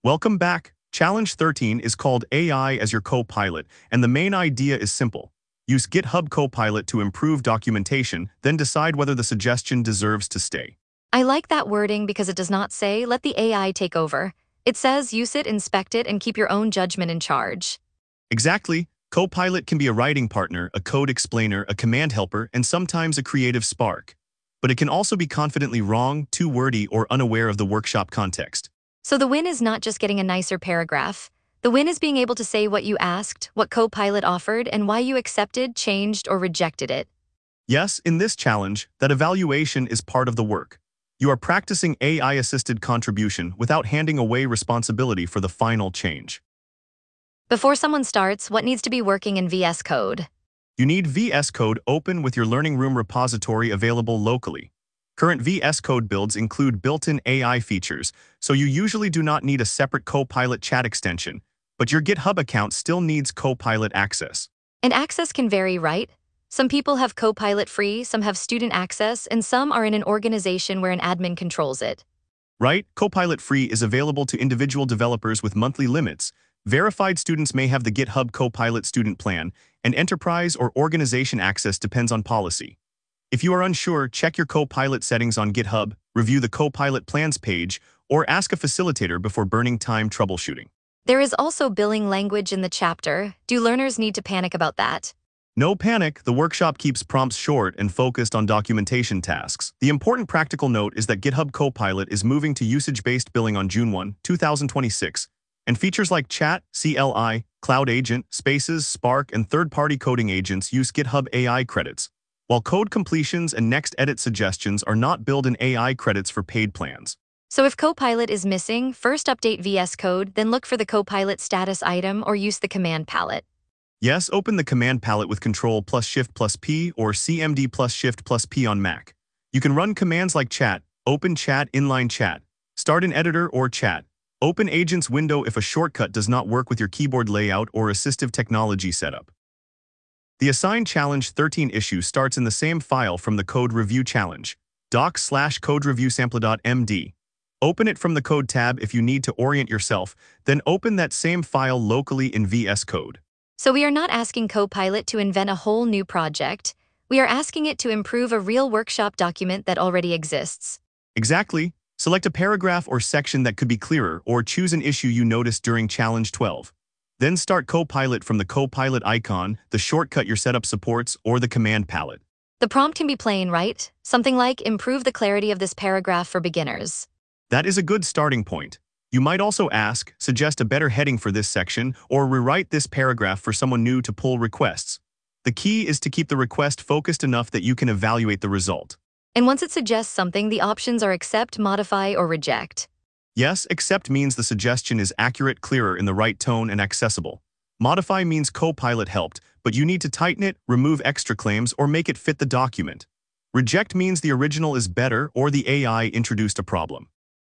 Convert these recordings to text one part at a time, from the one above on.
Welcome back. Challenge 13 is called AI as your co-pilot, and the main idea is simple. Use GitHub Copilot to improve documentation, then decide whether the suggestion deserves to stay. I like that wording because it does not say, let the AI take over. It says, use it, inspect it, and keep your own judgment in charge. Exactly. Copilot can be a writing partner, a code explainer, a command helper, and sometimes a creative spark. But it can also be confidently wrong, too wordy, or unaware of the workshop context. So the win is not just getting a nicer paragraph. The win is being able to say what you asked, what Copilot offered, and why you accepted, changed, or rejected it. Yes, in this challenge, that evaluation is part of the work. You are practicing AI-assisted contribution without handing away responsibility for the final change. Before someone starts, what needs to be working in VS Code? You need VS Code open with your Learning Room repository available locally. Current VS Code builds include built-in AI features, so you usually do not need a separate Copilot chat extension, but your GitHub account still needs Copilot access. And access can vary, right? Some people have Copilot free, some have student access, and some are in an organization where an admin controls it. Right? Copilot Free is available to individual developers with monthly limits. Verified students may have the GitHub Copilot student plan, and enterprise or organization access depends on policy. If you are unsure, check your Copilot settings on GitHub, review the Copilot plans page, or ask a facilitator before burning time troubleshooting. There is also billing language in the chapter. Do learners need to panic about that? No panic, the workshop keeps prompts short and focused on documentation tasks. The important practical note is that GitHub Copilot is moving to usage-based billing on June 1, 2026, and features like Chat, CLI, Cloud Agent, Spaces, Spark, and third-party coding agents use GitHub AI credits, while code completions and next edit suggestions are not billed in AI credits for paid plans. So if Copilot is missing, first update VS Code, then look for the Copilot status item or use the command palette. Yes, open the command palette with Ctrl+Shift+P or CMD+Shift+P on Mac. You can run commands like Chat, Open Chat, Inline Chat, Start an Editor or Chat, Open Agents window if a shortcut does not work with your keyboard layout or assistive technology setup. The assigned Challenge 13 issue starts in the same file from the Code Review Challenge, docs/codereviewsample.md. Open it from the Code tab if you need to orient yourself, then open that same file locally in VS Code. So we are not asking Copilot to invent a whole new project. We are asking it to improve a real workshop document that already exists. Exactly. Select a paragraph or section that could be clearer, or choose an issue you noticed during Challenge 12. Then start Copilot from the Copilot icon, the shortcut your setup supports, or the command palette. The prompt can be plain, right? Something like, improve the clarity of this paragraph for beginners. That is a good starting point. You might also ask, suggest a better heading for this section, or rewrite this paragraph for someone new to pull requests. The key is to keep the request focused enough that you can evaluate the result. And once it suggests something, the options are accept, modify, or reject. Yes, accept means the suggestion is accurate, clearer, in the right tone, and accessible. Modify means Copilot helped, but you need to tighten it, remove extra claims, or make it fit the document. Reject means the original is better or the AI introduced a problem.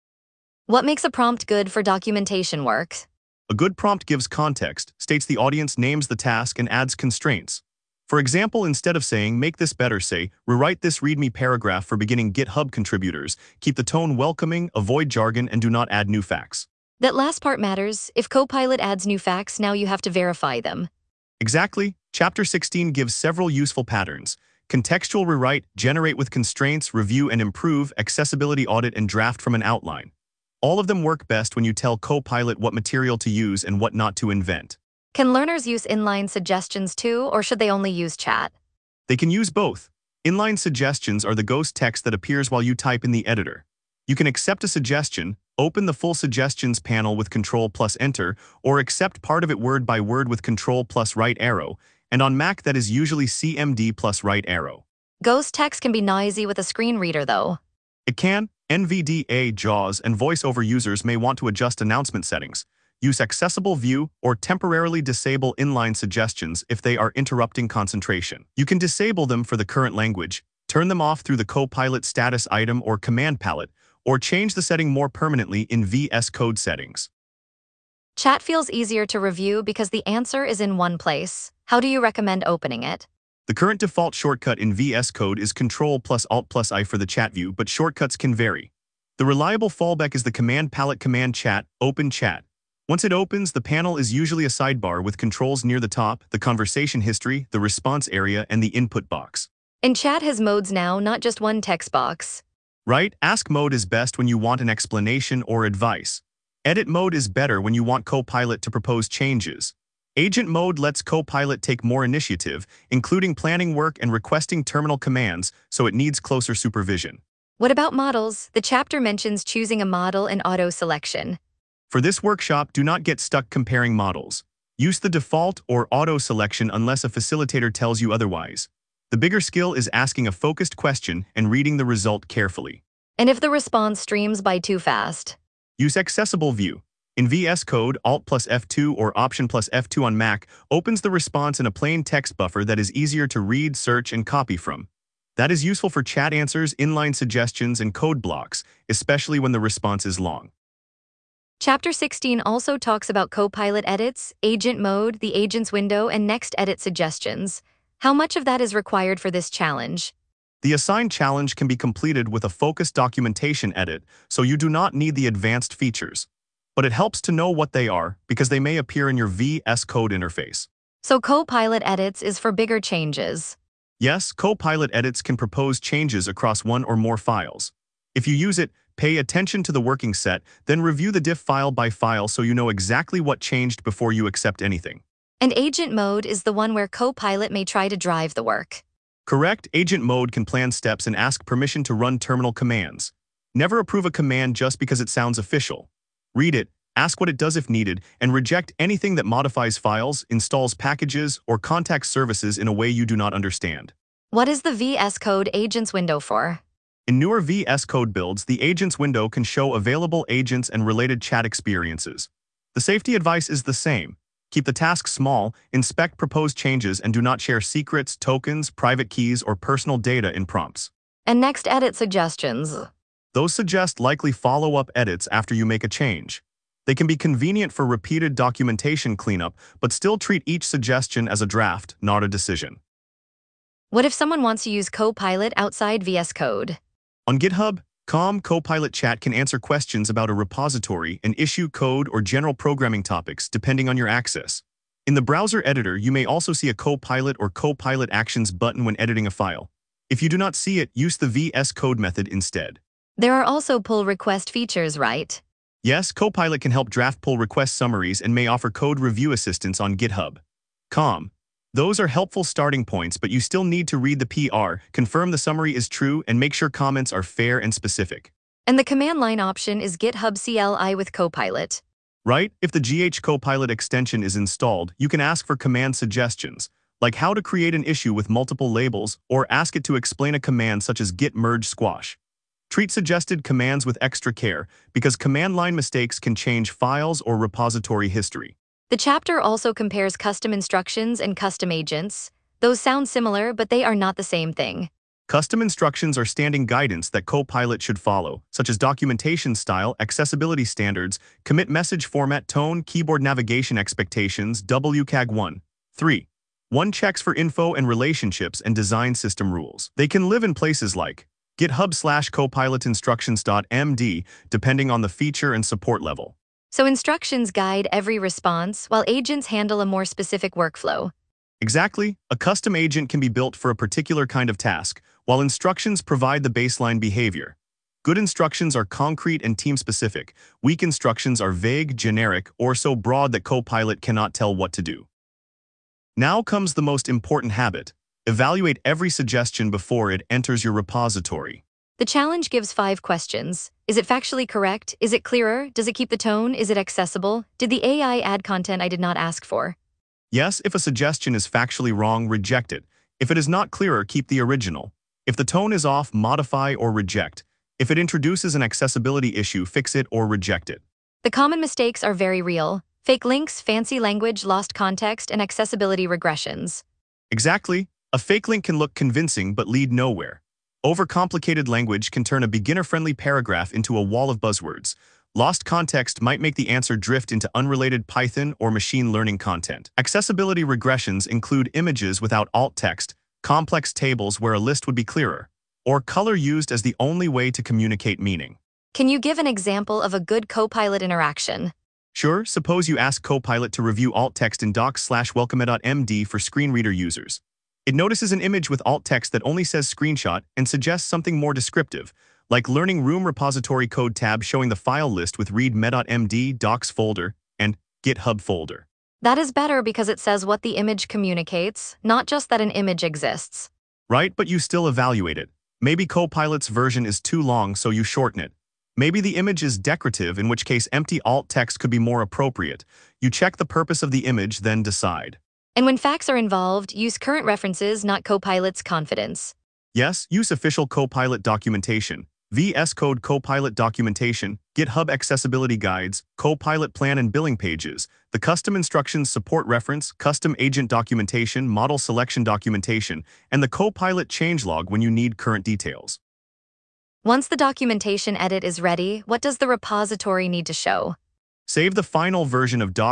What makes a prompt good for documentation work? A good prompt gives context, states the audience, names the task, and adds constraints. For example, instead of saying, make this better, say, rewrite this README paragraph for beginning GitHub contributors. Keep the tone welcoming, avoid jargon, and do not add new facts. That last part matters. If Copilot adds new facts, now you have to verify them. Exactly. Chapter 16 gives several useful patterns. Contextual rewrite, generate with constraints, review and improve, accessibility audit, and draft from an outline. All of them work best when you tell Copilot what material to use and what not to invent. Can learners use inline suggestions too, or should they only use chat? They can use both. Inline suggestions are the ghost text that appears while you type in the editor. You can accept a suggestion, open the full suggestions panel with Ctrl+Enter, or accept part of it word by word with Ctrl+right arrow, and on Mac that is usually CMD+right arrow. Ghost text can be noisy with a screen reader though. It can. NVDA, JAWS, and VoiceOver users may want to adjust announcement settings, use accessible view, or temporarily disable inline suggestions if they are interrupting concentration. You can disable them for the current language, turn them off through the Copilot status item or command palette, or change the setting more permanently in VS Code settings. Chat feels easier to review because the answer is in one place. How do you recommend opening it? The current default shortcut in VS Code is Ctrl+Alt+I for the chat view, but shortcuts can vary. The reliable fallback is the command palette command chat, open chat. Once it opens, the panel is usually a sidebar with controls near the top, the conversation history, the response area, and the input box. And chat has modes now, not just one text box. Right? Ask mode is best when you want an explanation or advice. Edit mode is better when you want Copilot to propose changes. Agent mode lets Copilot take more initiative, including planning work and requesting terminal commands, so it needs closer supervision. What about models? The chapter mentions choosing a model and auto selection. For this workshop, do not get stuck comparing models. Use the default or auto selection unless a facilitator tells you otherwise. The bigger skill is asking a focused question and reading the result carefully. And if the response streams by too fast? Use Accessible View. In VS Code, Alt plus F2 or Option plus F2 on Mac opens the response in a plain text buffer that is easier to read, search, and copy from. That is useful for chat answers, inline suggestions, and code blocks, especially when the response is long. Chapter 16 also talks about Copilot edits, agent mode, the agent's window, and next edit suggestions. How much of that is required for this challenge? The assigned challenge can be completed with a focused documentation edit, so you do not need the advanced features. But it helps to know what they are because they may appear in your VS Code interface. So Copilot edits is for bigger changes. Yes, Copilot edits can propose changes across one or more files. If you use it, pay attention to the working set, then review the diff file by file so you know exactly what changed before you accept anything. And agent mode is the one where Copilot may try to drive the work. Correct, agent mode can plan steps and ask permission to run terminal commands. Never approve a command just because it sounds official. Read it, ask what it does if needed, and reject anything that modifies files, installs packages, or contacts services in a way you do not understand. What is the VS Code agents window for? In newer VS Code builds, the agents window can show available agents and related chat experiences. The safety advice is the same. Keep the tasks small, inspect proposed changes, and do not share secrets, tokens, private keys, or personal data in prompts. And next edit suggestions. Those suggest likely follow-up edits after you make a change. They can be convenient for repeated documentation cleanup, but still treat each suggestion as a draft, not a decision. What if someone wants to use Copilot outside VS Code? On GitHub.com, Copilot Chat can answer questions about a repository, an issue, code, or general programming topics, depending on your access. In the browser editor, you may also see a Copilot or Copilot Actions button when editing a file. If you do not see it, use the VS Code method instead. There are also pull request features, right? Yes, Copilot can help draft pull request summaries and may offer code review assistance on GitHub.com. Those are helpful starting points, but you still need to read the PR, confirm the summary is true, and make sure comments are fair and specific. And the command line option is GitHub CLI with Copilot. Right? If the GH Copilot extension is installed, you can ask for command suggestions, like how to create an issue with multiple labels, or ask it to explain a command such as git merge squash. Treat suggested commands with extra care, because command line mistakes can change files or repository history. The chapter also compares custom instructions and custom agents. Those sound similar, but they are not the same thing. Custom instructions are standing guidance that Copilot should follow, such as documentation style, accessibility standards, commit message format tone, keyboard navigation expectations, WCAG 1. 3. 1 checks for info and relationships and design system rules. They can live in places like GitHub/CopilotInstructions.md, depending on the feature and support level. So instructions guide every response, while agents handle a more specific workflow. Exactly. A custom agent can be built for a particular kind of task, while instructions provide the baseline behavior. Good instructions are concrete and team-specific. Weak instructions are vague, generic, or so broad that Copilot cannot tell what to do. Now comes the most important habit. Evaluate every suggestion before it enters your repository. The challenge gives 5 questions. Is it factually correct? Is it clearer? Does it keep the tone? Is it accessible? Did the AI add content I did not ask for? Yes, if a suggestion is factually wrong, reject it. If it is not clearer, keep the original. If the tone is off, modify or reject. If it introduces an accessibility issue, fix it or reject it. The common mistakes are very real. Fake links, fancy language, lost context, and accessibility regressions. Exactly. A fake link can look convincing but lead nowhere. Overcomplicated language can turn a beginner-friendly paragraph into a wall of buzzwords. Lost context might make the answer drift into unrelated Python or machine learning content. Accessibility regressions include images without alt text, complex tables where a list would be clearer, or color used as the only way to communicate meaning. Can you give an example of a good Copilot interaction? Sure, suppose you ask Copilot to review alt text in docs/welcome.md for screen reader users. It notices an image with alt text that only says screenshot and suggests something more descriptive, like Learning Room Repository Code tab showing the file list with read.me.md, docs folder, and GitHub folder. That is better because it says what the image communicates, not just that an image exists. Right, but you still evaluate it. Maybe Copilot's version is too long, so you shorten it. Maybe the image is decorative, in which case empty alt text could be more appropriate. You check the purpose of the image, then decide. And when facts are involved, use current references, not Copilot's confidence. Yes, use official Copilot documentation, VS Code Copilot documentation, GitHub accessibility guides, Copilot plan and billing pages, the custom instructions support reference, custom agent documentation, model selection documentation, and the Copilot changelog when you need current details. Once the documentation edit is ready, what does the repository need to show? Save the final version of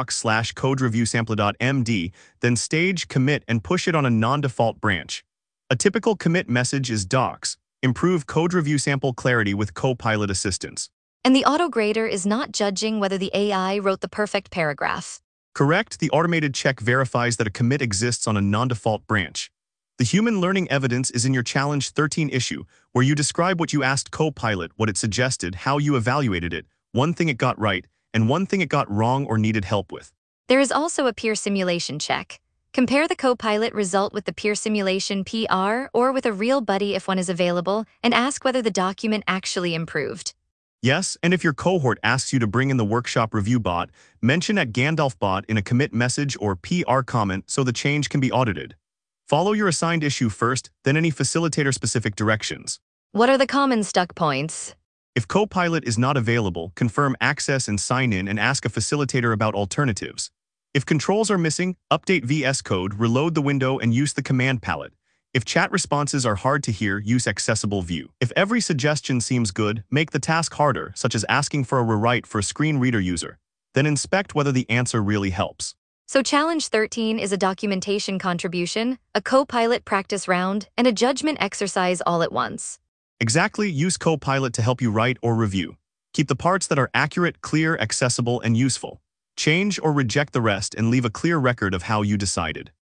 docs/codereviewsample.md, then stage, commit, and push it on a non-default branch. A typical commit message is docs. Improve code review sample clarity with Copilot assistance. And the auto-grader is not judging whether the AI wrote the perfect paragraph. Correct, the automated check verifies that a commit exists on a non-default branch. The human learning evidence is in your Challenge 13 issue, where you describe what you asked Copilot, what it suggested, how you evaluated it, one thing it got right, and one thing it got wrong or needed help with. There is also a peer simulation check. Compare the Copilot result with the peer simulation PR or with a real buddy if one is available, and ask whether the document actually improved. Yes, and if your cohort asks you to bring in the workshop review bot, mention at GandalfBot in a commit message or PR comment so the change can be audited. Follow your assigned issue first, then any facilitator-specific directions. What are the common stuck points? If Copilot is not available, confirm access and sign in and ask a facilitator about alternatives. If controls are missing, update VS Code, reload the window, and use the command palette. If chat responses are hard to hear, use Accessible View. If every suggestion seems good, make the task harder, such as asking for a rewrite for a screen reader user. Then inspect whether the answer really helps. So Challenge 13 is a documentation contribution, a Copilot practice round, and a judgment exercise all at once. Exactly, use Copilot to help you write or review. Keep the parts that are accurate, clear, accessible, and useful. Change or reject the rest and leave a clear record of how you decided.